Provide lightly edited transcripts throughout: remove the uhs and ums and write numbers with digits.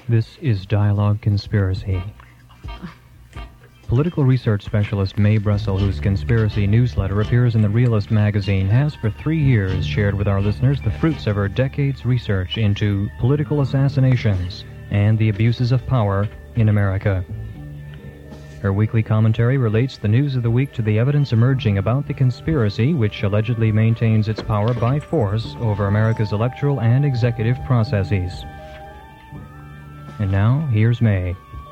This is Dialogue Conspiracy. Political research specialist Mae Brussel, whose conspiracy newsletter appears in the Realist magazine, has for 3 years shared with our listeners the fruits of her decades' research into political assassinations and the abuses of power in America. Her weekly commentary relates the news of the week to the evidence emerging about the conspiracy which allegedly maintains its power by force over America's electoral and executive processes. And now, here's Mae.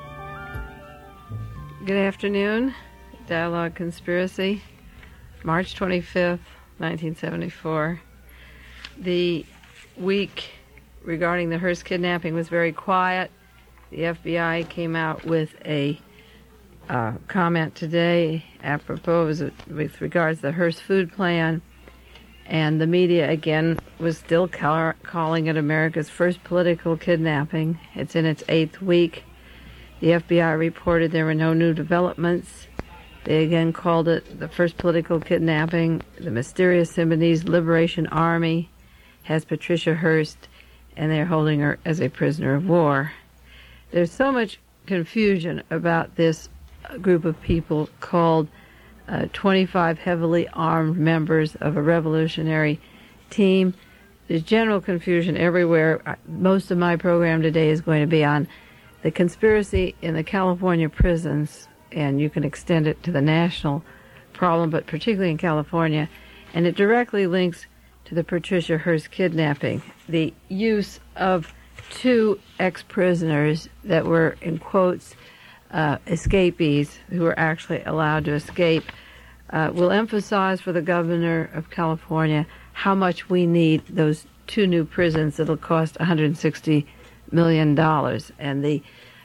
Good afternoon. Dialogue Conspiracy, March 25th, 1974. The week regarding the Hearst kidnapping was very quiet. The FBI came out with a comment today apropos with regards to the Hearst food plan, and the media again was still calling it America's first political kidnapping. It's in its 8th week. The FBI reported there were no new developments. They again called it the first political kidnapping. The mysterious Sudanese Liberation Army has Patricia Hearst, and they're holding her as a prisoner of war. There's so much confusion about this group of people called 25 heavily armed members of a revolutionary team. There's general confusion everywhere. Most of my program today is going to be on the conspiracy in the California prisons, and you can extend it to the national problem, but particularly in California, and it directly links to the Patricia Hearst kidnapping. The use of 2 ex-prisoners that were, in quotes, escapees who were actually allowed to escape will emphasize for the governor of California how much we need those 2 new prisons that'll cost $160 million. And the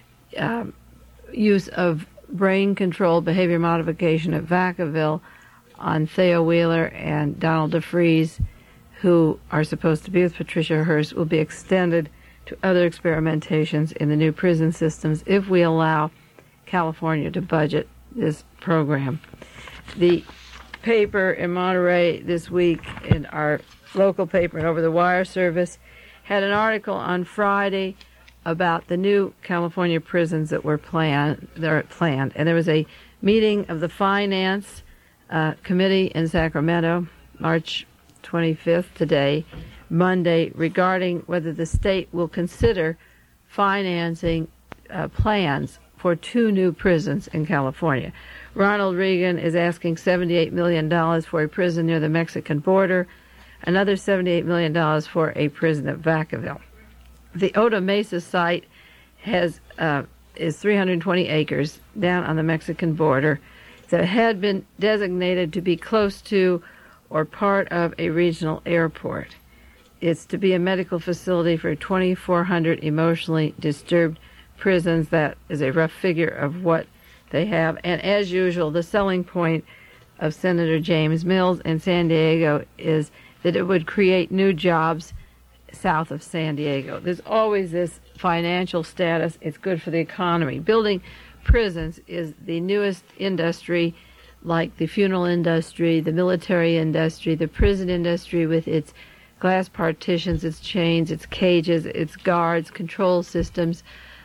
use of brain-controlled behavior modification at Vacaville on Theo Wheeler and Donald DeFreeze, who are supposed to be with Patricia Hearst, will be extended to other experimentations in the new prison systems if we allow California to budget this program. The paper in Monterey this week, in our local paper and over the wire service, had an article on Friday about the new California prisons that were planned. And there was a meeting of the Finance Committee in Sacramento, March 25th, today, Monday, regarding whether the state will consider financing plans for 2 new prisons in California. Ronald Reagan is asking $78 million for a prison near the Mexican border, another $78 million for a prison at Vacaville. The Oda Mesa site is 320 acres down on the Mexican border that had been designated to be close to or part of a regional airport. It's to be a medical facility for 2,400 emotionally disturbed prisons. That is a rough figure of what they have. And as usual, the selling point of Senator James Mills in San Diego is that it would create new jobs south of San Diego. There's always this financial status. It's good for the economy. Building prisons is the newest industry, like the funeral industry, the military industry, the prison industry with its glass partitions, its chains, its cages, its guards, control systems.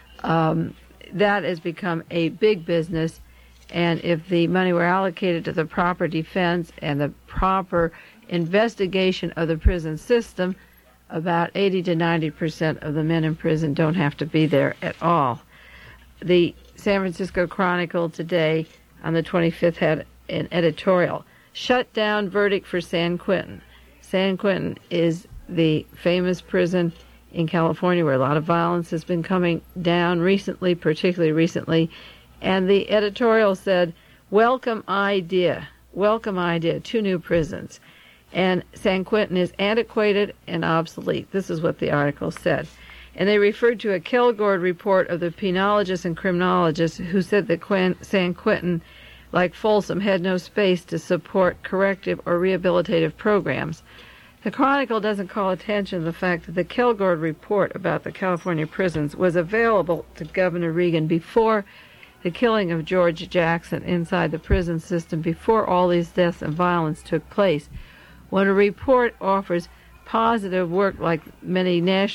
That has become a big business, and if the money were allocated to the proper defense and the proper investigation of the prison system, about 80 to 90% of the men in prison don't have to be there at all. The San Francisco Chronicle today on the 25th had an editorial, "Shutdown verdict for San Quentin." San Quentin is the famous prison in California where a lot of violence has been coming down recently, particularly recently. And the editorial said, welcome idea, 2 new prisons. And San Quentin is antiquated and obsolete. This is what the article said. And they referred to a Kilgore report of the penologists and criminologists who said that San Quentin, like Folsom, had no space to support corrective or rehabilitative programs. The Chronicle doesn't call attention to the fact that the Kilgore report about the California prisons was available to Governor Reagan before the killing of George Jackson inside the prison system, before all these deaths and violence took place. When a report offers positive work like many national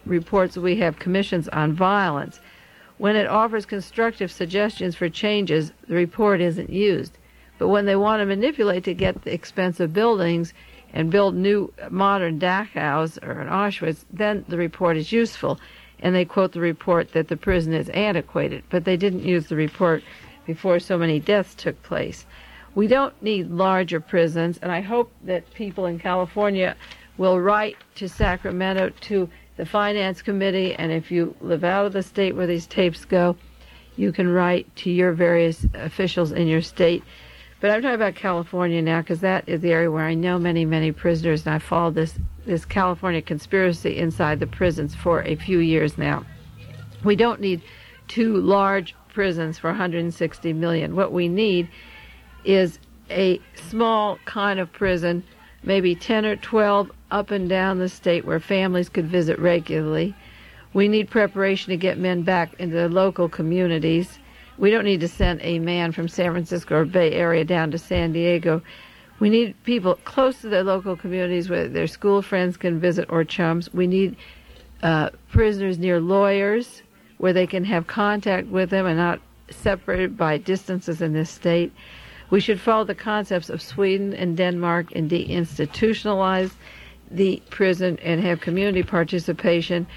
reports we have commissions on violence. When it offers constructive suggestions for changes, the report isn't used. But when they want to manipulate to get the expensive buildings and build new modern Dachau's or an Auschwitz, then the report is useful. And they quote the report that the prison is antiquated. But they didn't use the report before so many deaths took place. We don't need larger prisons, and I hope that people in California will write to Sacramento, to the Finance Committee, and if you live out of the state where these tapes go, you can write to your various officials in your state. But I'm talking about California now because that is the area where I know many, many prisoners, and I followed this California conspiracy inside the prisons for a few years now. We don't need 2 large prisons for 160 million. What we need is a small kind of prison, maybe 10 or 12 up and down the state where families could visit regularly. We need preparation to get men back into their local communities. We don't need to send a man from San Francisco or Bay Area down to San Diego. We need people close to their local communities where their school friends can visit or chums. We need prisoners near lawyers where they can have contact with them and not separated by distances in this state. We should follow the concepts of Sweden and Denmark and deinstitutionalize the prison and have community participation.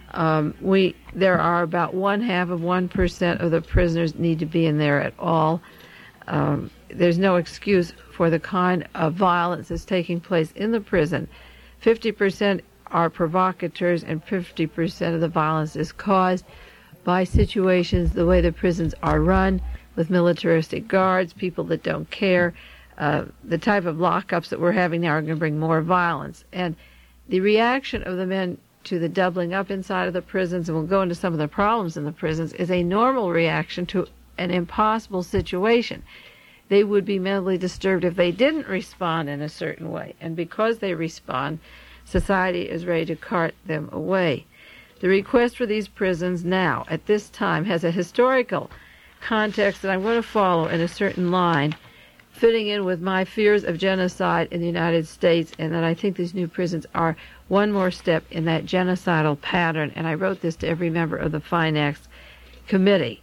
There are about 0.5% of the prisoners need to be in there at all. There's no excuse for the kind of violence that's taking place in the prison. 50% are provocateurs, and 50% of the violence is caused by situations, the way the prisons are run, with militaristic guards, people that don't care. The type of lockups that we're having now are going to bring more violence. And the reaction of the men to the doubling up inside of the prisons, and we'll go into some of the problems in the prisons, is a normal reaction to an impossible situation. They would be mentally disturbed if they didn't respond in a certain way. And because they respond, society is ready to cart them away. The request for these prisons now, at this time, has a historical context that I'm going to follow in a certain line, fitting in with my fears of genocide in the United States, and that I think these new prisons are one more step in that genocidal pattern. And I wrote this to every member of the Finance Committee.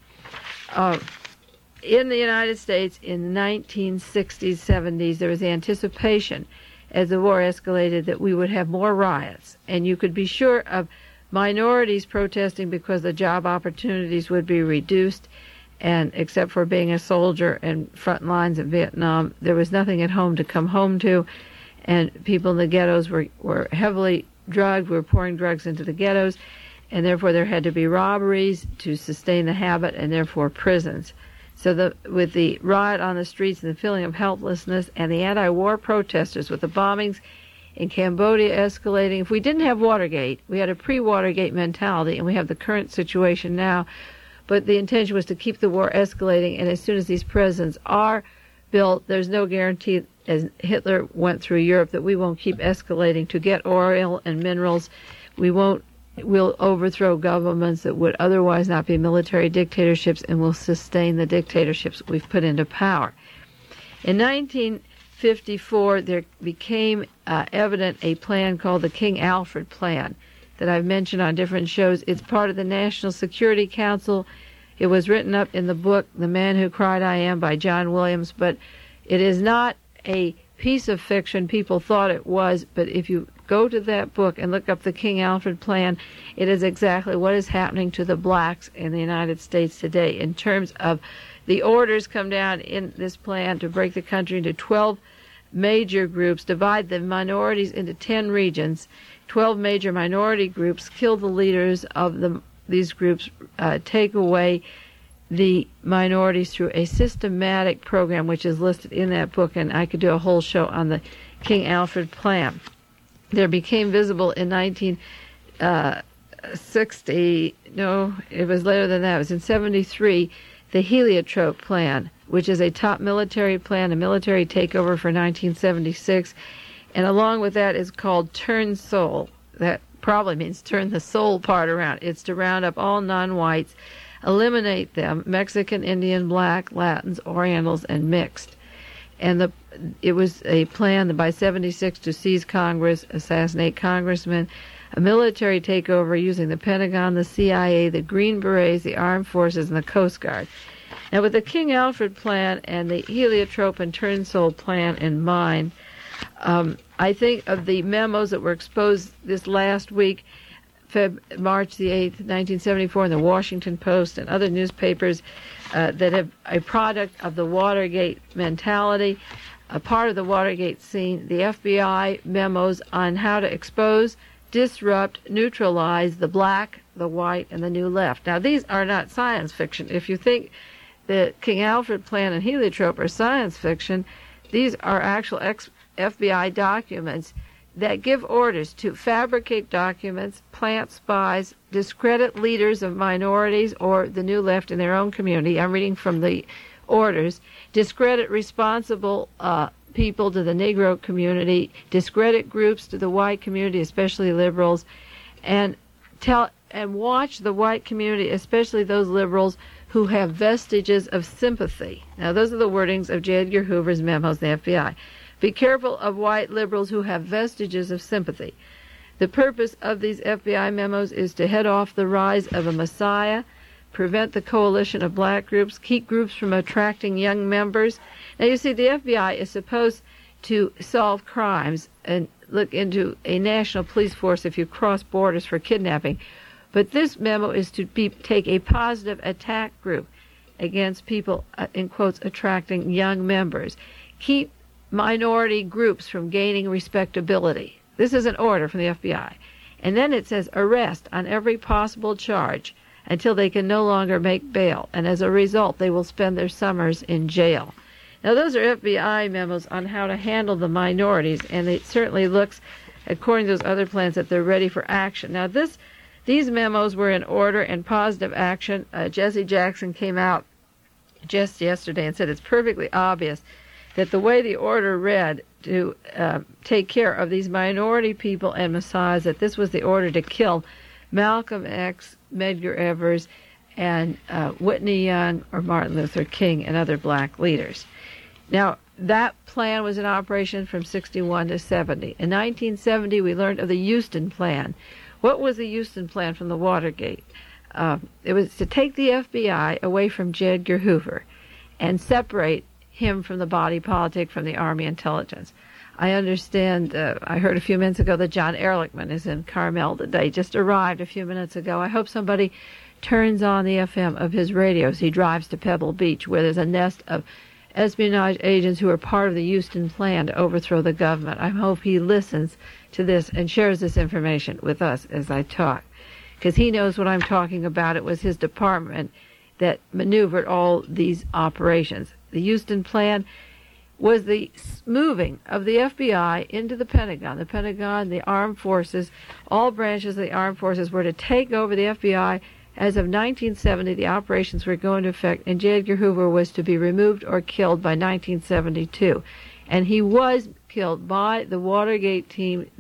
In the United States in the 1960s, 70s, there was anticipation as the war escalated that we would have more riots, and you could be sure of minorities protesting because the job opportunities would be reduced. And except for being a soldier and front lines in Vietnam, there was nothing at home to come home to. And people in the ghettos were heavily drugged. We were pouring drugs into the ghettos. And therefore there had to be robberies to sustain the habit, and therefore prisons. So with the riot on the streets and the feeling of helplessness and the anti-war protesters, with the bombings in Cambodia escalating, if we didn't have Watergate, we had a pre-Watergate mentality, and we have the current situation now. But the intention was to keep the war escalating, and as soon as these prisons are built, there's no guarantee, as Hitler went through Europe, that we won't keep escalating to get oil and minerals. We'll overthrow governments that would otherwise not be military dictatorships, and will sustain the dictatorships we've put into power. In 1954, there became evident a plan called the King Alfred Plan that I've mentioned on different shows. It's part of the National Security Council. It was written up in the book The Man Who Cried I Am by John Williams, but it is not a piece of fiction. People thought it was, but if you go to that book and look up the King Alfred Plan, it is exactly what is happening to the blacks in the United States today in terms of the orders come down in this plan to break the country into 12 major groups, divide the minorities into 10 regions, 12 major minority groups, kill the leaders of these groups, take away the minorities through a systematic program which is listed in that book, and I could do a whole show on the King Alfred Plan. There became visible in 1960, no, it was later than that, it was in 73, the Heliotrope Plan, which is a top military plan, a military takeover for 1976, and along with that is called Turn Soul. That probably means turn the soul part around. It's to round up all non-whites, eliminate them, Mexican, Indian, Black, Latins, Orientals, and mixed. And it was a plan by 76 to seize Congress, assassinate congressmen, a military takeover using the Pentagon, the CIA, the Green Berets, the Armed Forces, and the Coast Guard. Now, with the King Alfred plan and the Heliotrope and Turnsole plan in mind, I think of the memos that were exposed this last week, March the 8th, 1974, in the Washington Post and other newspapers that have a product of the Watergate mentality, a part of the Watergate scene, the FBI memos on how to expose, disrupt, neutralize the black, the white, and the new left. Now, these are not science fiction. If you think the King Alfred plan and Heliotrope are science fiction, these are actual FBI documents that give orders to fabricate documents, plant spies, discredit leaders of minorities or the new left in their own community. I'm reading from the orders. Discredit responsible people to the Negro community, discredit groups to the white community, especially liberals, and watch the white community, especially those liberals who have vestiges of sympathy. Now, those are the wordings of J. Edgar Hoover's memos in the FBI. Be careful of white liberals who have vestiges of sympathy. The purpose of these FBI memos is to head off the rise of a messiah, prevent the coalition of black groups, keep groups from attracting young members. Now, you see, the FBI is supposed to solve crimes and look into a national police force if you cross borders for kidnapping. But this memo is to take a positive attack group against people, in quotes, attracting young members. Keep minority groups from gaining respectability. This is an order from the FBI. And then it says arrest on every possible charge until they can no longer make bail. And as a result, they will spend their summers in jail. Now, those are FBI memos on how to handle the minorities, and it certainly looks, according to those other plans, that they're ready for action. Now, these memos were in order and positive action. Jesse Jackson came out just yesterday and said it's perfectly obvious that the way the order read to take care of these minority people and messiahs, that this was the order to kill Malcolm X, Medgar Evers, and Whitney Young or Martin Luther King and other black leaders. Now, that plan was in operation from 61 to 70. In 1970, we learned of the Houston Plan. What was the Houston Plan from the Watergate? It was to take the FBI away from J. Edgar Hoover and separate him from the body politic, from the Army intelligence. I understand, I heard a few minutes ago that John Ehrlichman is in Carmel today, just arrived a few minutes ago. I hope somebody turns on the FM of his radios. He drives to Pebble Beach, where there's a nest of espionage agents who are part of the Houston Plan to overthrow the government. I hope he listens to this and shares this information with us as I talk, because he knows what I'm talking about. It was his department that maneuvered all these operations. The Houston Plan was the moving of the FBI into the Pentagon. The Pentagon, the armed forces, all branches of the armed forces were to take over the FBI. As of 1970, the operations were going into effect, and J. Edgar Hoover was to be removed or killed by 1972. And he was killed by the Watergate team.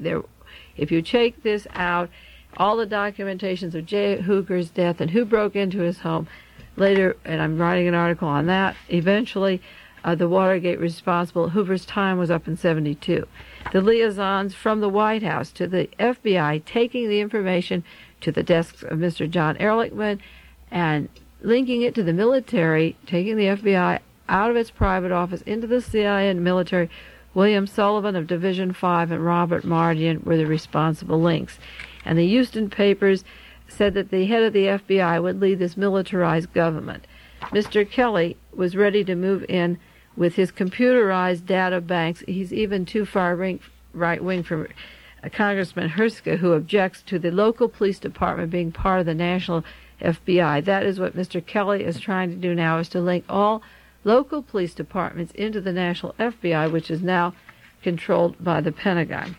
If you check this out, all the documentations of J. Hoover's death and who broke into his home later, and I'm writing an article on that, eventually the Watergate responsible. Hoover's time was up in 72. The liaisons from the White House to the FBI taking the information to the desks of Mr. John Ehrlichman and linking it to the military, taking the FBI out of its private office into the CIA and military. William Sullivan of Division 5 and Robert Mardian were the responsible links. And the Houston papers said that the head of the FBI would lead this militarized government. Mr. Kelly was ready to move in with his computerized data banks. He's even too far right-wing for Congressman Herska, who objects to the local police department being part of the national FBI. That is what Mr. Kelly is trying to do now, is to link all local police departments into the national FBI, which is now controlled by the Pentagon.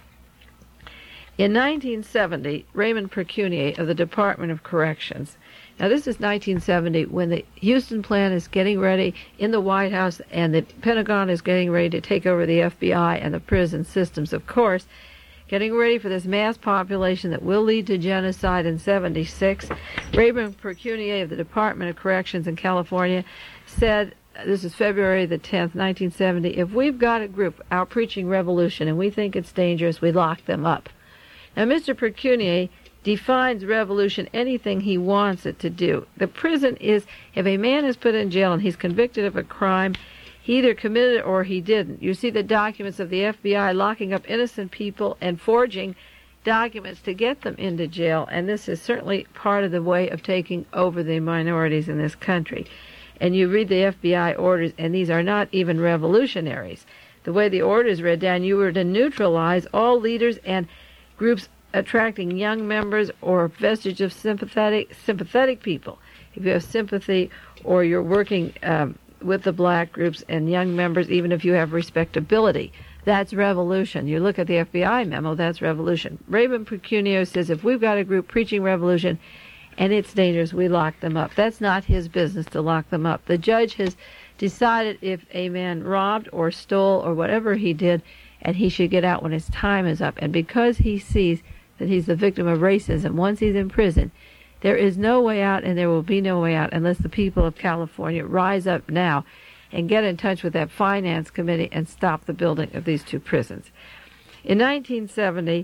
In 1970, Raymond Precunier of the Department of Corrections. Now, this is 1970 when the Houston Plan is getting ready in the White House and the Pentagon is getting ready to take over the FBI and the prison systems, of course, getting ready for this mass population that will lead to genocide in 76. Raymond Precunier of the Department of Corrections in California said this is February the 10th, 1970, if we've got a group out preaching revolution and we think it's dangerous, we lock them up. Now, Mr. Pecunier defines revolution anything he wants it to do. The prison is, if a man is put in jail and he's convicted of a crime, he either committed it or he didn't. You see the documents of the FBI locking up innocent people and forging documents to get them into jail, and this is certainly part of the way of taking over the minorities in this country. And you read the FBI orders, and these are not even revolutionaries. The way the orders read down, you were to neutralize all leaders and groups attracting young members or vestige of sympathetic people. If you have sympathy or you're working with the black groups and young members, even if you have respectability, that's revolution. You look at the FBI memo, that's revolution. Raymond Pecunier says if we've got a group preaching revolution and it's dangerous, we lock them up. That's not his business to lock them up. The judge has decided if a man robbed or stole or whatever he did, and he should get out when his time is up. And because he sees that he's the victim of racism, once he's in prison, there is no way out, and there will be no way out unless the people of California rise up now and get in touch with that finance committee and stop the building of these two prisons. In 1970,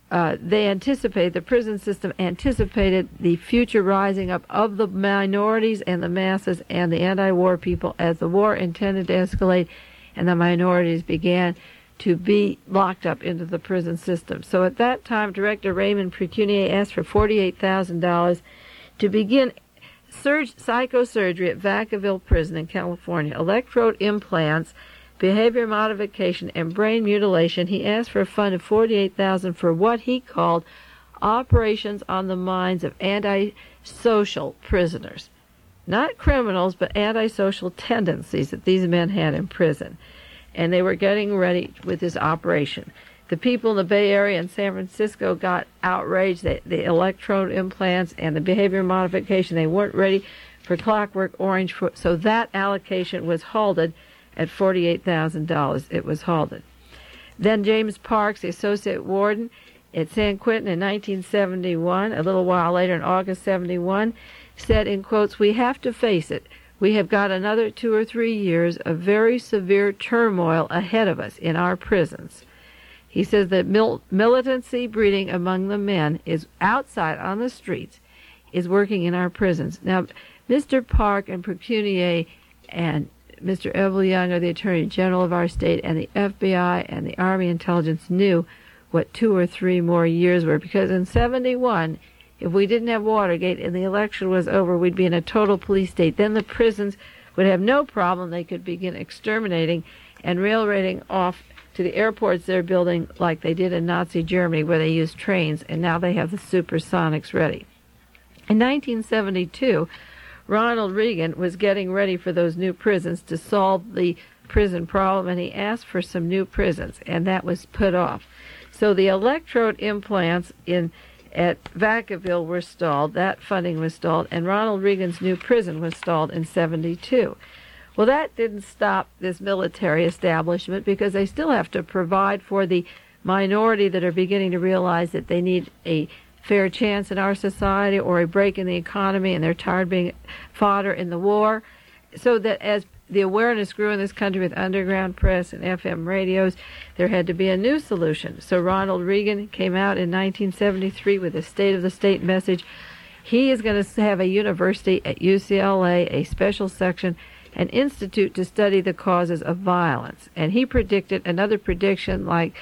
the prison system anticipated the future rising up of the minorities and the masses and the anti-war people as the war intended to escalate and the minorities began to be locked up into the prison system. So at that time, Director Raymond Pecunier asked for $48,000 to begin psychosurgery at Vacaville Prison in California, electrode implants, behavior modification, and brain mutilation. He asked for a fund of $48,000 for what he called operations on the minds of antisocial prisoners. Not criminals, but antisocial tendencies that these men had in prison. And they were getting ready with this operation. The people in the Bay Area and San Francisco got outraged that the electrode implants and the behavior modification, they weren't ready for Clockwork Orange, so that allocation was halted at $48,000. It was halted. Then James Parks, the associate warden at San Quentin in 1971, a little while later in August 71, said in quotes, "We have to face it. We have got another 2 or 3 years of very severe turmoil ahead of us in our prisons." He says that militancy breeding among the men is outside on the streets, is working in our prisons. Now, Mr. Park and Pecunier and Mr. Evel Young are the Attorney General of our state, and the FBI and the Army Intelligence knew what 2 or 3 more years were, because in 71, if we didn't have Watergate and the election was over, we'd be in a total police state. Then the prisons would have no problem. They could begin exterminating and railroading off to the airports they're building like they did in Nazi Germany, where they used trains, and now they have the supersonics ready. In 1972, Ronald Reagan was getting ready for those new prisons to solve the prison problem, and he asked for some new prisons, and that was put off. So the electrode implants at Vacaville were stalled, that funding was stalled, and Ronald Reagan's new prison was stalled in 72. Well, that didn't stop this military establishment, because they still have to provide for the minority that are beginning to realize that they need a fair chance in our society or a break in the economy, and they're tired of being fodder in the war. So that as the awareness grew in this country with underground press and FM radios, there had to be a new solution. So Ronald Reagan came out in 1973 with a State of the State message. He is going to have a university at UCLA, a special section, an institute to study the causes of violence. And he predicted another prediction like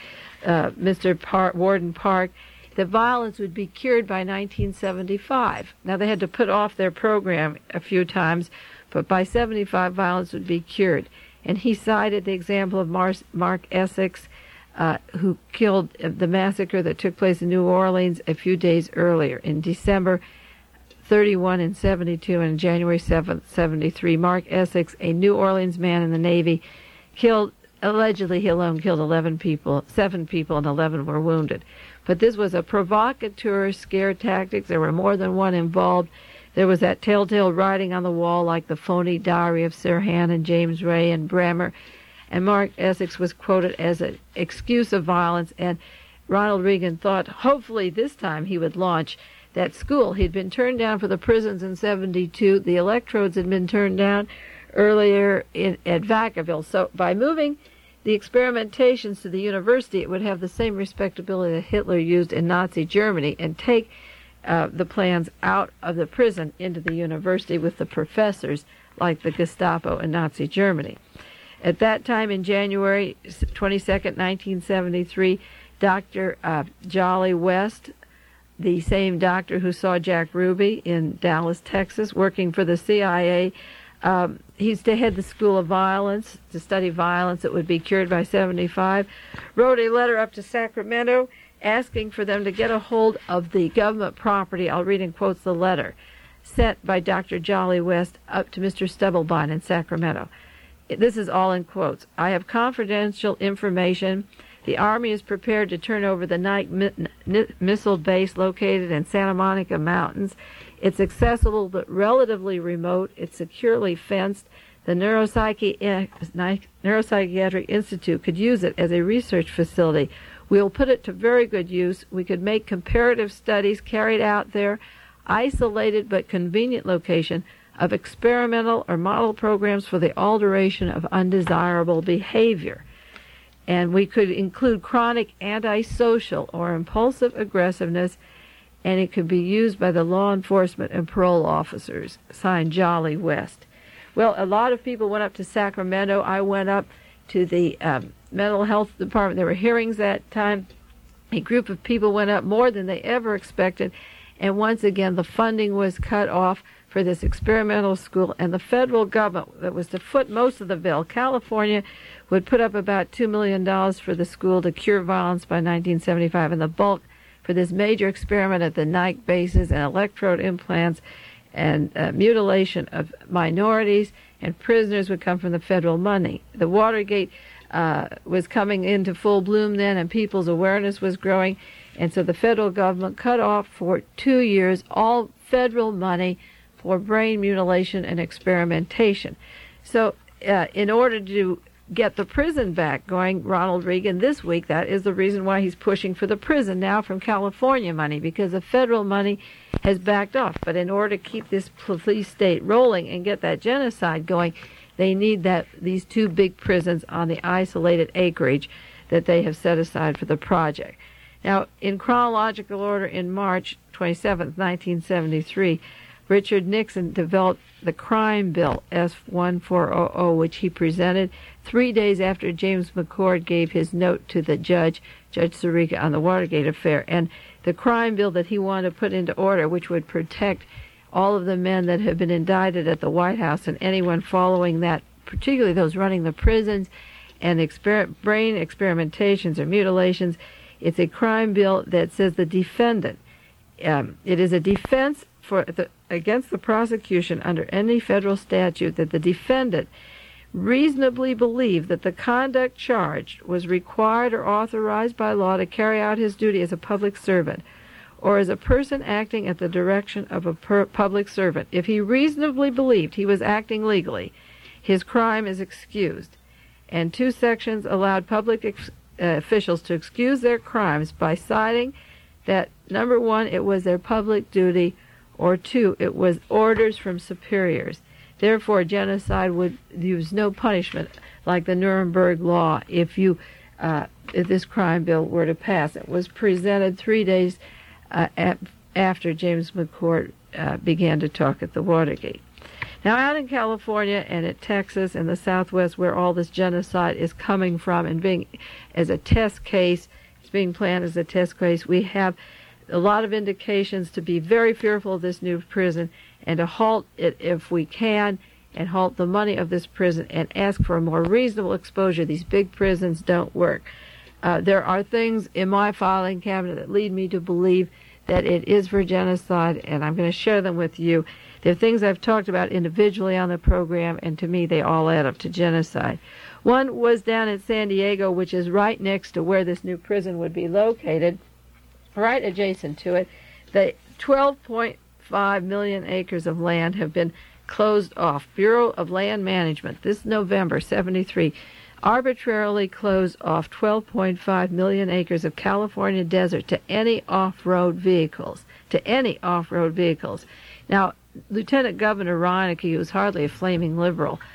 Mr. Warden Park, that violence would be cured by 1975. Now, they had to put off their program a few times, but by 75, violence would be cured. And he cited the example of Mark Essex, who killed the massacre that took place in New Orleans a few days earlier. In December 31 and 72 and January 7th, 73, Mark Essex, a New Orleans man in the Navy, allegedly he alone killed 7 people, and 11 were wounded. But this was a provocateur scare tactics. There were more than one involved. There was that telltale writing on the wall like the phony diary of Sirhan and James Ray and Bremer. And Mark Essex was quoted as an excuse of violence. And Ronald Reagan thought hopefully this time he would launch that school. He'd been turned down for the prisons in 72. The electrodes had been turned down. earlier at Vacaville. So by moving the experimentations to the university, it would have the same respectability that Hitler used in Nazi Germany and take the plans out of the prison into the university with the professors like the Gestapo in Nazi Germany. At that time, in January 22nd, 1973, Dr. Jolly West, the same doctor who saw Jack Ruby in Dallas, Texas, working for the CIA, he used to head the School of Violence, to study violence that would be cured by 75, wrote a letter up to Sacramento asking for them to get a hold of the government property. I'll read in quotes the letter sent by Dr. Jolly West up to Mr. Stubblebine in Sacramento. This is all in quotes. I have confidential information. The Army is prepared to turn over the Nike missile base located in Santa Monica Mountains. It's accessible but relatively remote. It's securely fenced. The Neuropsychiatric Institute could use it as a research facility. We'll put it to very good use. We could make comparative studies carried out there, isolated but convenient location of experimental or model programs for the alteration of undesirable behavior. And we could include chronic antisocial or impulsive aggressiveness, and it could be used by the law enforcement and parole officers. Signed, Jolly West. Well, a lot of people went up to Sacramento. I went up to the mental health department. There were hearings that time. A group of people went up, more than they ever expected, and once again the funding was cut off for this experimental school, and the federal government that was to foot most of the bill, California, would put up about $2 million for the school to cure violence by 1975, and the bulk for this major experiment at the Nike bases and electrode implants and mutilation of minorities and prisoners would come from the federal money. The Watergate was coming into full bloom then, and people's awareness was growing, and so the federal government cut off for 2 years all federal money for brain mutilation and experimentation. So in order to get the prison back going, Ronald Reagan this week, that is the reason why he's pushing for the prison now from California money, because the federal money has backed off. But in order to keep this police state rolling and get that genocide going, they need these 2 big prisons on the isolated acreage that they have set aside for the project. Now, in chronological order, in March 27, 1973, Richard Nixon developed the crime bill, S-1400, which he presented 3 days after James McCord gave his note to the Judge Sirica, on the Watergate affair. And the crime bill that he wanted to put into order, which would protect all of the men that have been indicted at the White House and anyone following that, particularly those running the prisons and brain experimentations or mutilations. It's a crime bill that says the defendant, it is a defense against the prosecution under any federal statute that the defendant reasonably believed that the conduct charged was required or authorized by law to carry out his duty as a public servant or as a person acting at the direction of a public servant. If he reasonably believed he was acting legally, his crime is excused. And 2 sections allowed public officials to excuse their crimes by citing that, number 1, it was their public duty, or 2, it was orders from superiors. Therefore, genocide would use no punishment like the Nuremberg Law if this crime bill were to pass. It was presented 3 days after James McCord began to talk at the Watergate. Now, out in California and at Texas and the Southwest, where all this genocide is coming from and being as a test case, it's being planned as a test case, we have a lot of indications to be very fearful of this new prison and to halt it if we can, and halt the money of this prison and ask for a more reasonable exposure. These big prisons don't work. There are things in my filing cabinet that lead me to believe that it is for genocide, and I'm going to share them with you. They're things I've talked about individually on the program, and to me they all add up to genocide. One was down in San Diego, which is right next to where this new prison would be located, right adjacent to it. The 12.5 million acres of land have been closed off. Bureau of Land Management, this November, 73, arbitrarily closed off 12.5 million acres of California desert to any off-road vehicles. Now, Lieutenant Governor Reineke, who's hardly a flaming liberal,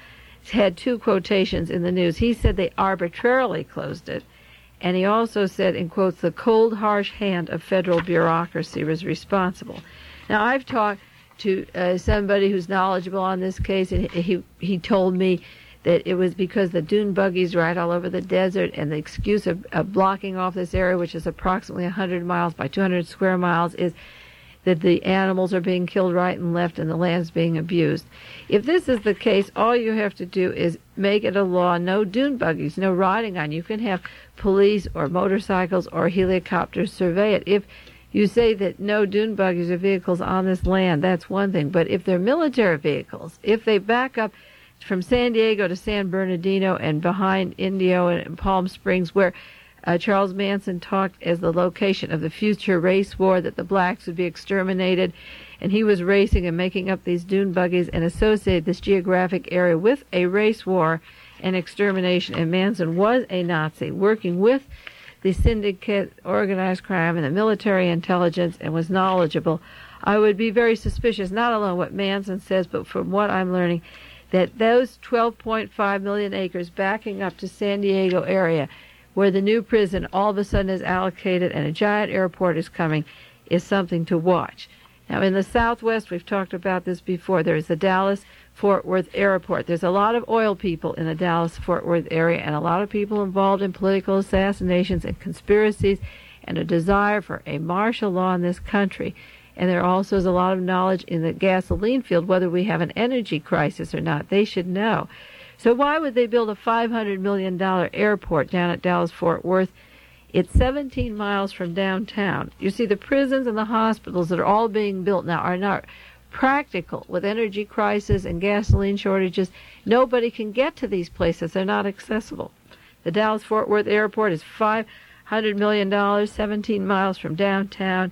had two quotations in the news. He said they arbitrarily closed it, and he also said, in quotes, the cold, harsh hand of federal bureaucracy was responsible. Now, I've talked to somebody who's knowledgeable on this case, and he told me that it was because the dune buggies ride all over the desert, and the excuse of blocking off this area, which is approximately 100 miles by 200 square miles, is that the animals are being killed right and left and the land's being abused. If this is the case, all you have to do is make it a law, no dune buggies, no riding on. You can have police or motorcycles or helicopters survey it. If you say that no dune buggies or vehicles on this land, that's one thing. But if they're military vehicles, if they back up from San Diego to San Bernardino and behind Indio and Palm Springs, where Charles Manson talked as the location of the future race war, that the blacks would be exterminated, and he was racing and making up these dune buggies and associated this geographic area with a race war and extermination. And Manson was a Nazi working with the syndicate, organized crime, and the military intelligence, and was knowledgeable. I would be very suspicious, not alone what Manson says, but from what I'm learning, that those 12.5 million acres backing up to San Diego area, where the new prison all of a sudden is allocated and a giant airport is coming, is something to watch. Now, in the Southwest, we've talked about this before, there's the Dallas-Fort Worth Airport. There's a lot of oil people in the Dallas-Fort Worth area, and a lot of people involved in political assassinations and conspiracies, and a desire for a martial law in this country. And there also is a lot of knowledge in the gasoline field, whether we have an energy crisis or not. They should know. So why would they build a $500 million airport down at Dallas-Fort Worth? It's 17 miles from downtown. You see, the prisons and the hospitals that are all being built now are not practical. With energy crisis and gasoline shortages, nobody can get to these places. They're not accessible. The Dallas-Fort Worth Airport is $500 million, 17 miles from downtown,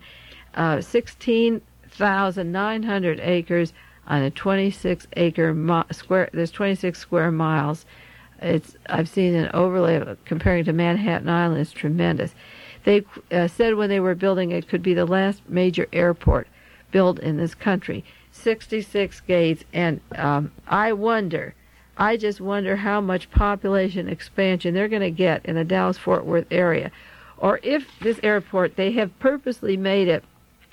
16,900 acres on a 26-acre square. There's 26 square miles. I've seen an overlay comparing to Manhattan Island. It's tremendous. They said when they were building it could be the last major airport built in this country. 66 gates, and I just wonder how much population expansion they're going to get in the Dallas-Fort Worth area. Or if this airport, they have purposely made it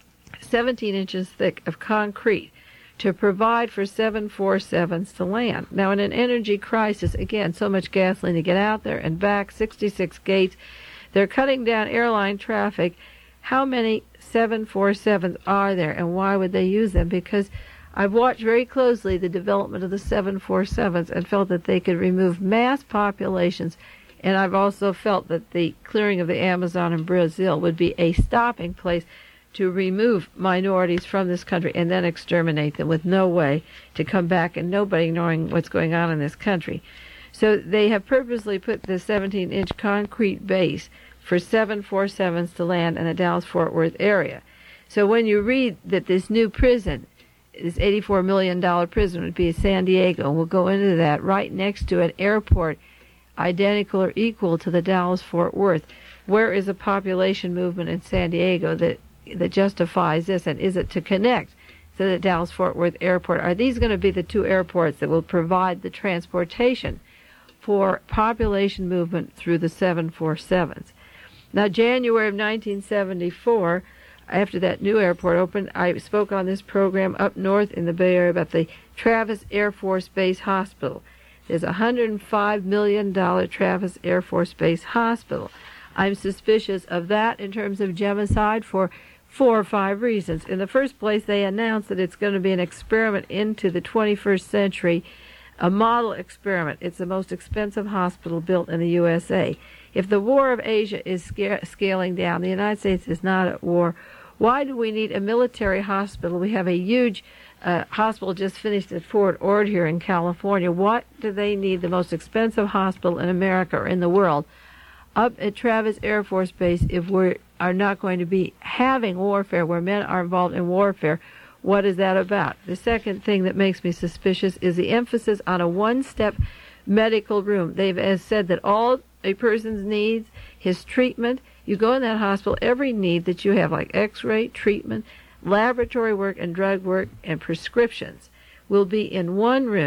17 inches thick of concrete to provide for 747s to land. Now, in an energy crisis, again, so much gasoline to get out there and back, 66 gates, they're cutting down airline traffic. How many 747s are there, and why would they use them? Because I've watched very closely the development of the 747s and felt that they could remove mass populations, and I've also felt that the clearing of the Amazon in Brazil would be a stopping place to remove minorities from this country and then exterminate them with no way to come back and nobody knowing what's going on in this country. So they have purposely put the 17-inch concrete base for 747s to land in the Dallas-Fort Worth area. So when you read that this new prison, this $84 million prison would be in San Diego, and we'll go into that, right next to an airport identical or equal to the Dallas-Fort Worth, where is a population movement in San Diego that justifies this, and is it to connect to the Dallas-Fort Worth Airport? Are these going to be the two airports that will provide the transportation for population movement through the 747s? Now, January of 1974, after that new airport opened, I spoke on this program up north in the Bay Area about the Travis Air Force Base Hospital. There's a $105 million Travis Air Force Base Hospital. I'm suspicious of that in terms of genocide for 4 or 5 reasons. In the first place, they announced that it's going to be an experiment into the 21st century, a model experiment. It's the most expensive hospital built in the USA. If the War of Asia is scaling down, the United States is not at war. Why do we need a military hospital? We have a huge hospital just finished at Fort Ord here in California. What do they need the most expensive hospital in America or in the world up at Travis Air Force Base if we are not going to be having warfare, where men are involved in warfare? What is that about? The second thing that makes me suspicious is the emphasis on a one-step medical room. They've said that all a person's needs, his treatment, you go in that hospital, every need that you have, like x-ray, treatment, laboratory work, and drug work, and prescriptions, will be in one room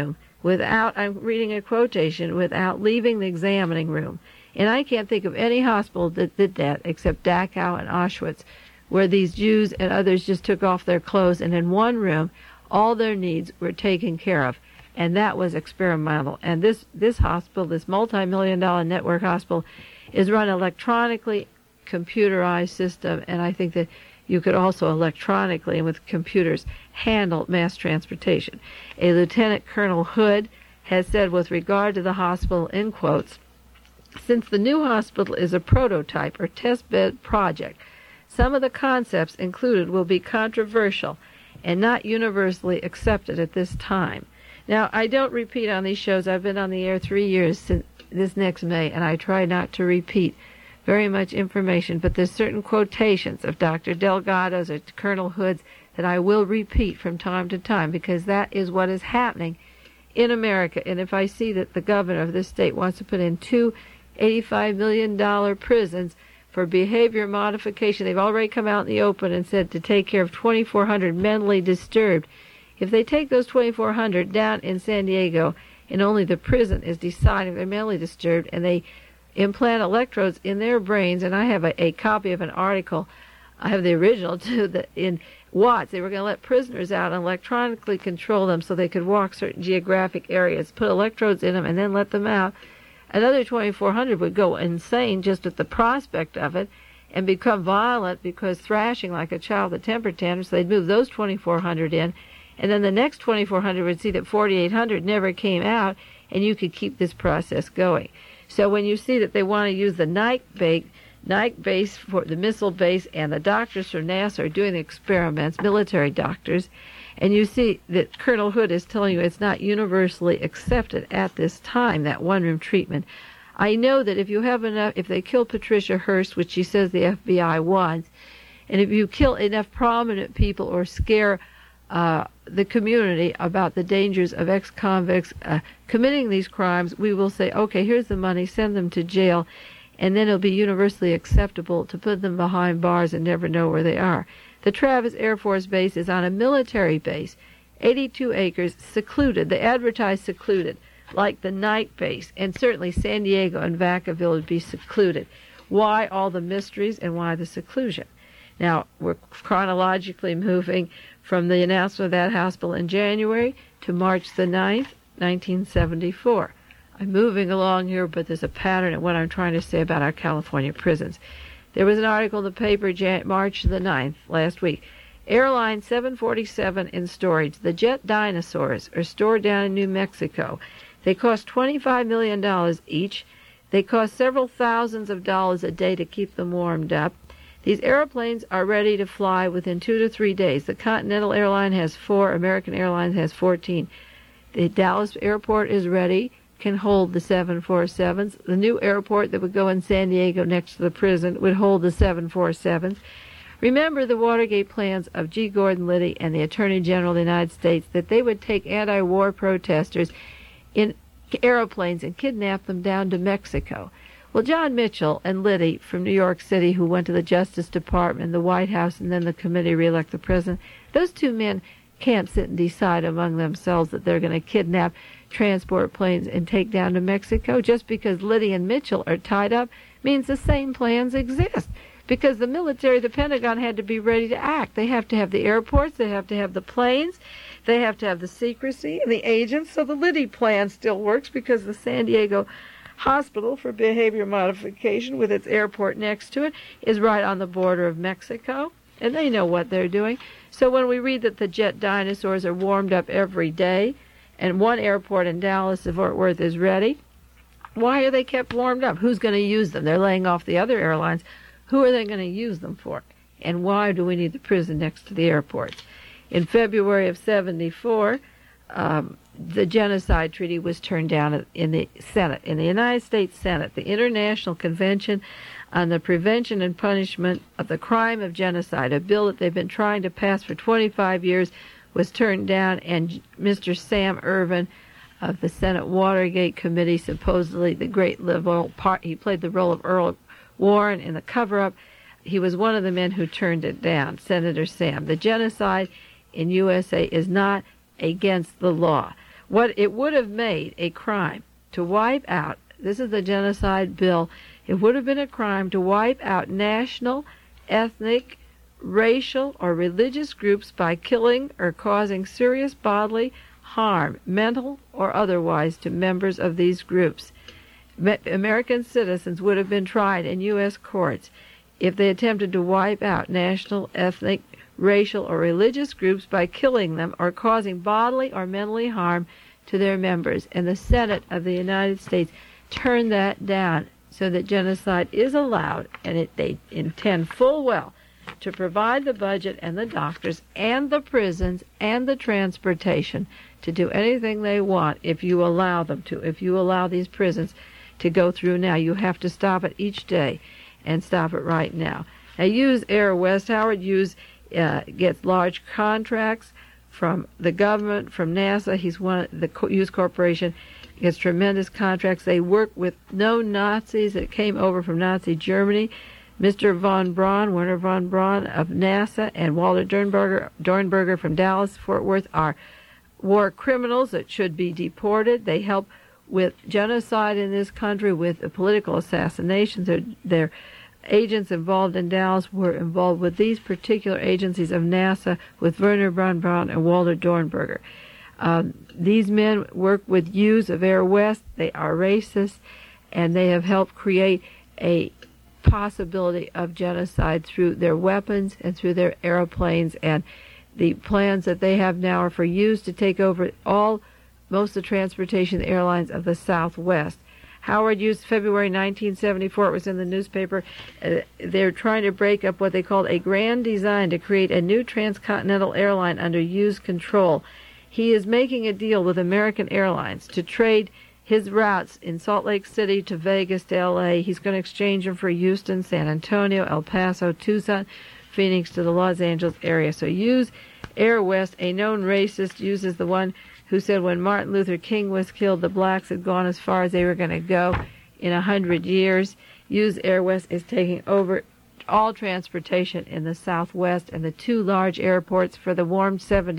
without, I'm reading a quotation, without leaving the examining room. And I can't think of any hospital that did that except Dachau and Auschwitz, where these Jews and others just took off their clothes, and in one room all their needs were taken care of. And that was experimental. And this hospital, this multi-million-dollar network hospital, is run electronically, computerized system, and I think that you could also electronically and with computers handle mass transportation. A Lieutenant Colonel Hood has said with regard to the hospital, in quotes, since the new hospital is a prototype or test bed project, some of the concepts included will be controversial and not universally accepted at this time. Now, I don't repeat on these shows. I've been on the air 3 years since this next May, and I try not to repeat very much information, but there's certain quotations of Dr. Delgado's or Colonel Hood's that I will repeat from time to time, because that is what is happening in America. And if I see that the governor of this state wants to put in two $85 million prisons for behavior modification, they've already come out in the open and said to take care of 2,400 mentally disturbed. If they take those 2,400 down in San Diego and only the prison is deciding they're mentally disturbed, and they implant electrodes in their brains, and I have a copy of an article, I have the original too, that in Watts they were going to let prisoners out and electronically control them so they could walk certain geographic areas, put electrodes in them, and then let them out. Another 2,400 would go insane just at the prospect of it and become violent because thrashing like a child with a temper tantrum, so they'd move those 2,400 in, and then the next 2,400 would see that 4,800 never came out, and you could keep this process going. So when you see that they want to use the Nike base for the missile base, and the doctors from NASA are doing the experiments, military doctors, and you see that Colonel Hood is telling you it's not universally accepted at this time, that one-room treatment. I know that if you have enough, if they kill Patricia Hearst, which she says the FBI wants, and if you kill enough prominent people or scare the community about the dangers of ex-convicts committing these crimes, we will say, okay, here's the money, send them to jail, and then it'll be universally acceptable to put them behind bars and never know where they are. The Travis Air Force Base is on a military base, 82 acres, secluded. They advertise secluded, like the Nike base, and certainly San Diego and Vacaville would be secluded. Why all the mysteries and why the seclusion? Now, we're chronologically moving from the announcement of that hospital in January to March the 9th, 1974. I'm moving along here, but there's a pattern in what I'm trying to say about our California prisons. There was an article in the paper March the 9th, last week. Airline 747 in storage. The jet dinosaurs are stored down in New Mexico. They cost $25 million each. They cost several thousands of dollars a day to keep them warmed up. These airplanes are ready to fly within 2 to 3 days. The Continental Airline has 4. American Airlines has 14. The Dallas airport is ready, can hold the 747s. The new airport that would go in San Diego next to the prison would hold the 747s. Remember the Watergate plans of G. Gordon Liddy and the Attorney General of the United States, that they would take anti-war protesters in airplanes and kidnap them down to Mexico. Well, John Mitchell and Liddy from New York City, who went to the Justice Department, the White House, and then the committee to re-elect the president, those two men can't sit and decide among themselves that they're going to kidnap, transport planes, and take down to Mexico. Just because Liddy and Mitchell are tied up means the same plans exist. Because the military, the Pentagon, had to be ready to act. They have to have the airports, they have to have the planes, they have to have the secrecy and the agents. So the Liddy plan still works because the San Diego Hospital for Behavior Modification, with its airport next to it, is right on the border of Mexico, and they know what they're doing. So when we read that the jet dinosaurs are warmed up every day, and one airport in Dallas, Fort Worth, is ready, why are they kept warmed up? Who's going to use them? They're laying off the other airlines. Who are they going to use them for? And why do we need the prison next to the airports? In February of 74, the Genocide Treaty was turned down in the Senate, in the United States Senate. The International Convention on the Prevention and Punishment of the Crime of Genocide, a bill that they've been trying to pass for 25 years, was turned down, and Mr. Sam Ervin of the Senate Watergate Committee, supposedly the great liberal part, he played the role of Earl Warren in the cover-up. He was one of the men who turned it down, Senator Sam. The genocide in USA is not against the law. What it would have made a crime to wipe out, this is the genocide bill, it would have been a crime to wipe out national, ethnic, racial, or religious groups by killing or causing serious bodily harm, mental or otherwise, to members of these groups. American citizens would have been tried in U.S. courts if they attempted to wipe out national, ethnic, racial, or religious groups by killing them or causing bodily or mentally harm to their members. And the Senate of the United States turned that down so that genocide is allowed, and they intend full well to provide the budget and the doctors and the prisons and the transportation to do anything they want if you allow them to. If you allow these prisons to go through now, you have to stop it each day and stop it right now. Now, Hughes Air West, Howard Hughes gets large contracts from the government, from NASA. He's one of the Hughes Corporation gets tremendous contracts. They work with known Nazis that came over from Nazi Germany. Mr. von Braun, Werner von Braun of NASA, and Walter Dornberger from Dallas, Fort Worth, are war criminals that should be deported. They help with genocide in this country, with political assassinations. Their agents involved in Dallas were involved with these particular agencies of NASA, with Werner von Braun and Walter Dornberger. These men work with Hughes of Air West. They are racist, and they have helped create a possibility of genocide through their weapons and through their airplanes. And the plans that they have now are for Hughes to take over most of the transportation airlines of the Southwest. Howard Hughes, February 1974, it was in the newspaper, they're trying to break up what they called a grand design to create a new transcontinental airline under Hughes' control. He is making a deal with American Airlines to trade his routes in Salt Lake City to Vegas to L.A. He's going to exchange them for Houston, San Antonio, El Paso, Tucson, Phoenix to the Los Angeles area. So Hughes Air West, a known racist, Hughes is the one who said when Martin Luther King was killed, the blacks had gone as far as they were going to go in 100 years. Hughes Air West is taking over all transportation in the Southwest, and the two large airports for the warm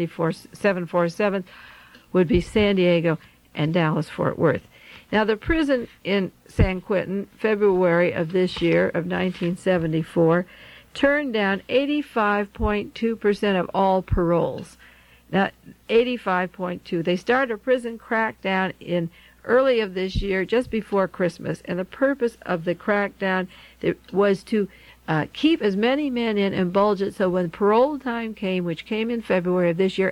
747 would be San Diego and Dallas-Fort Worth. Now, the prison in San Quentin, February of this year, of 1974, turned down 85.2% of all paroles. Now, 85.2. They started a prison crackdown in early of this year, just before Christmas, and the purpose of the crackdown was to keep as many men in and bulge it so when parole time came, which came in February of this year,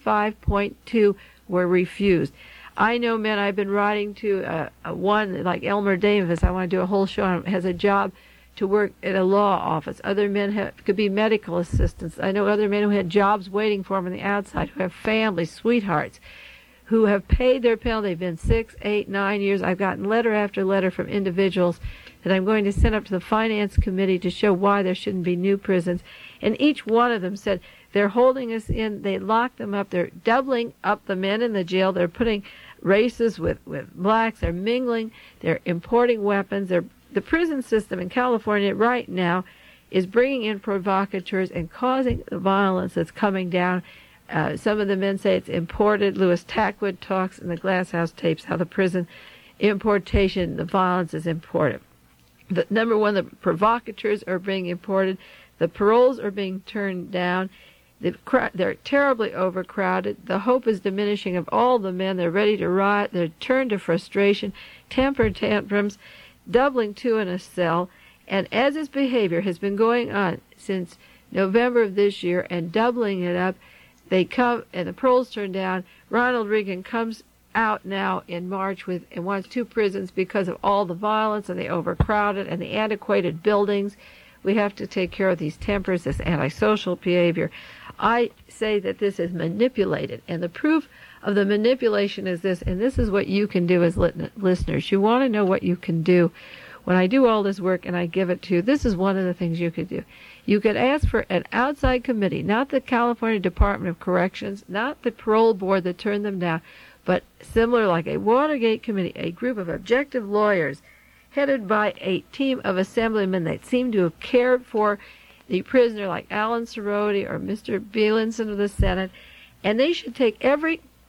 85.2 were refused. I know men, I've been writing to one like Elmer Davis, I want to do a whole show on him, has a job to work at a law office. Other men could be medical assistants. I know other men who had jobs waiting for them on the outside, who have families, sweethearts, who have paid their penalty. They've been 6, 8, 9 years. I've gotten letter after letter from individuals that I'm going to send up to the Finance Committee to show why there shouldn't be new prisons. And each one of them said, they're holding us in, they lock them up, they're doubling up the men in the jail, they're putting races with blacks, they're mingling, they're importing weapons. The prison system in California right now is bringing in provocateurs and causing the violence that's coming down. Some of the men say it's imported. Louis Tackwood talks in the Glass House tapes how the prison importation, the violence is imported. The number one, the provocateurs are being imported. The paroles are being turned down. They're terribly overcrowded. The hope is diminishing of all the men. They're ready to riot. They're turned to frustration, temper tantrums, doubling two in a cell. And as this behavior has been going on since November of this year and doubling it up, they come and the paroles turn down. Ronald Reagan comes out now in March and wants two prisons because of all the violence and the overcrowded and the antiquated buildings. We have to take care of these tempers, this antisocial behavior. I say that this is manipulated, and the proof of the manipulation is this, and this is what you can do as listeners. You want to know what you can do. When I do all this work and I give it to you, this is one of the things you could do. You could ask for an outside committee, not the California Department of Corrections, not the parole board that turned them down, but similar like a Watergate committee, a group of objective lawyers headed by a team of assemblymen that seem to have cared for the prisoner like Alan Cerroti or Mr. Bielenson of the Senate, and they should take every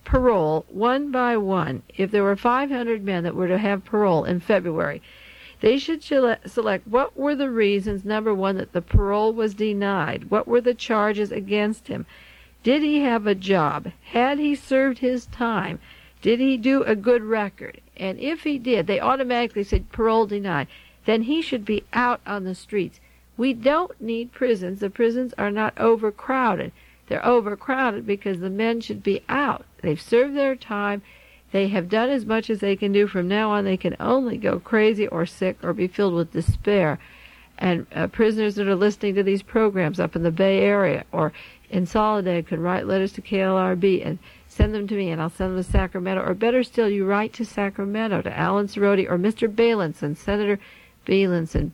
parole one by one. If there were 500 men that were to have parole in February, they should select what were the reasons, number one, that the parole was denied. What were the charges against him? Did he have a job? Had he served his time? Did he do a good record? And if he did, they automatically said parole denied. Then he should be out on the streets. We don't need prisons. The prisons are not overcrowded. They're overcrowded because the men should be out. They've served their time. They have done as much as they can do. From now on, they can only go crazy or sick or be filled with despair. And prisoners that are listening to these programs up in the Bay Area or in Soledad can write letters to KLRB and send them to me, and I'll send them to Sacramento. Or better still, you write to Sacramento, to Alan Cerroti or Mr. Bailenson, Senator Bailenson,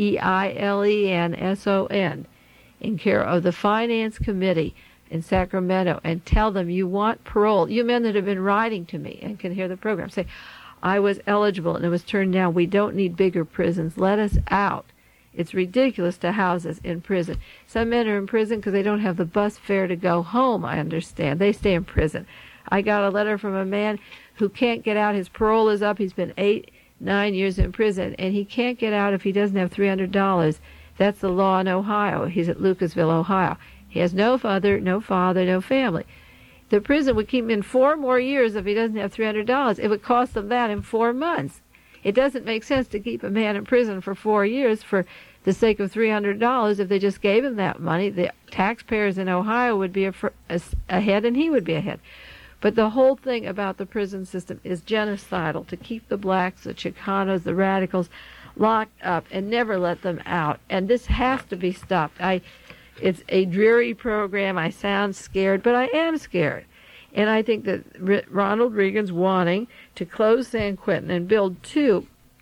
Beilenson, in care of the Finance Committee in Sacramento, and tell them you want parole. You men that have been writing to me and can hear the program, say, I was eligible and it was turned down. We don't need bigger prisons. Let us out. It's ridiculous to house us in prison. Some men are in prison because they don't have the bus fare to go home, I understand. They stay in prison. I got a letter from a man who can't get out. His parole is up. He's been 8-9 years in prison, and he can't get out if he doesn't have $300. That's the law in Ohio. He's at Lucasville, Ohio. He has no father, no family. The prison would keep him in 4 more years if he doesn't have $300. It would cost them that in 4 months. It doesn't make sense to keep a man in prison for 4 years for the sake of $300. If they just gave him that money, the taxpayers in Ohio would be ahead and he would be ahead. But the whole thing about the prison system is genocidal, to keep the blacks, the Chicanos, the radicals locked up and never let them out. And this has to be stopped. It's a dreary program. I sound scared, but I am scared. And I think that Ronald Reagan's wanting to close San Quentin and build 2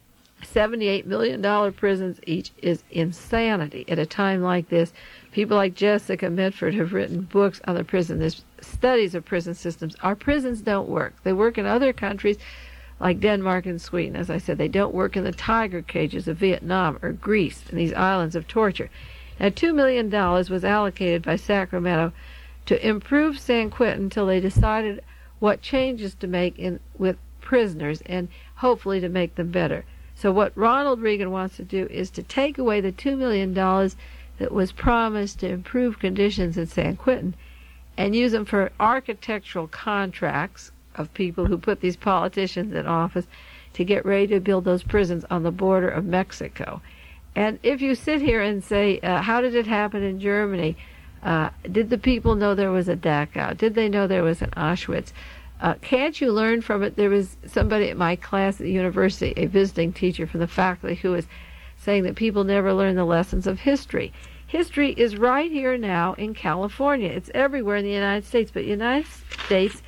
$78 million prisons each is insanity. At a time like this, people like Jessica Mitford have written books on the prison. There's studies of prison systems. Our prisons don't work. They work in other countries like Denmark and Sweden. As I said, they don't work in the tiger cages of Vietnam or Greece and these islands of torture. Now, $2 million was allocated by Sacramento to improve San Quentin until they decided what changes to make with prisoners and hopefully to make them better. So what Ronald Reagan wants to do is to take away the $2 million that was promised to improve conditions in San Quentin and use them for architectural contracts of people who put these politicians in office to get ready to build those prisons on the border of Mexico. And if you sit here and say, how did it happen in Germany? Did the people know there was a Dachau? Did they know there was an Auschwitz? Can't you learn from it? There was somebody at my class at the university, a visiting teacher from the faculty, who was saying that people never learn the lessons of history. History is right here now in California. It's everywhere in the United States, but the United States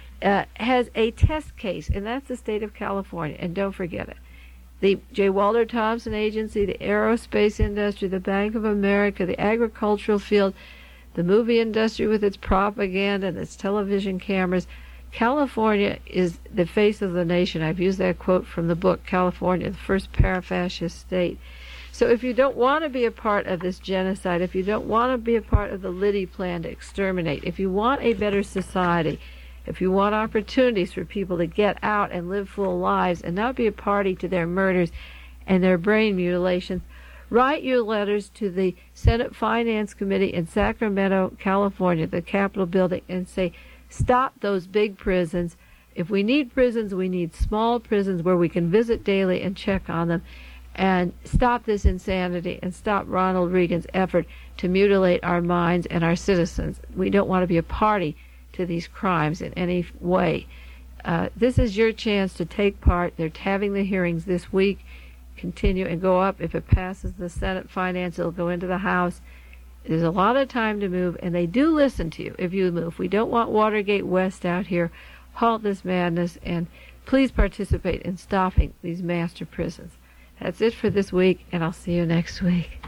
has a test case, and that's the state of California, and don't forget it. The J. Walter Thompson Agency, the aerospace industry, the Bank of America, the agricultural field, the movie industry with its propaganda and its television cameras. California is the face of the nation. I've used that quote from the book, California, the first para-fascist state. So if you don't want to be a part of this genocide, if you don't want to be a part of the Liddy plan to exterminate, if you want a better society, if you want opportunities for people to get out and live full lives and not be a party to their murders and their brain mutilations, write your letters to the Senate Finance Committee in Sacramento, California, the Capitol building, and say, stop those big prisons. If we need prisons, we need small prisons where we can visit daily and check on them, and stop this insanity and stop Ronald Reagan's effort to mutilate our minds and our citizens. We don't want to be a party to these crimes in any way. This is your chance to take part. They're having the hearings this week. Continue and go up. If it passes the Senate Finance, it'll go into the House. There's a lot of time to move, and they do listen to you if you move. We don't want Watergate West out here. Halt this madness, and please participate in stopping these master prisons. That's it for this week, and I'll see you next week.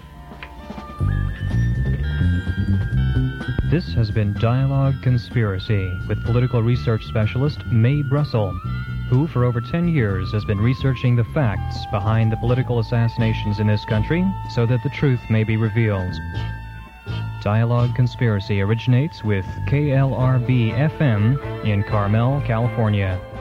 This has been Dialogue Conspiracy with political research specialist Mae Brussell, who for over 10 years has been researching the facts behind the political assassinations in this country so that the truth may be revealed. Dialogue Conspiracy originates with KLRB-FM in Carmel, California.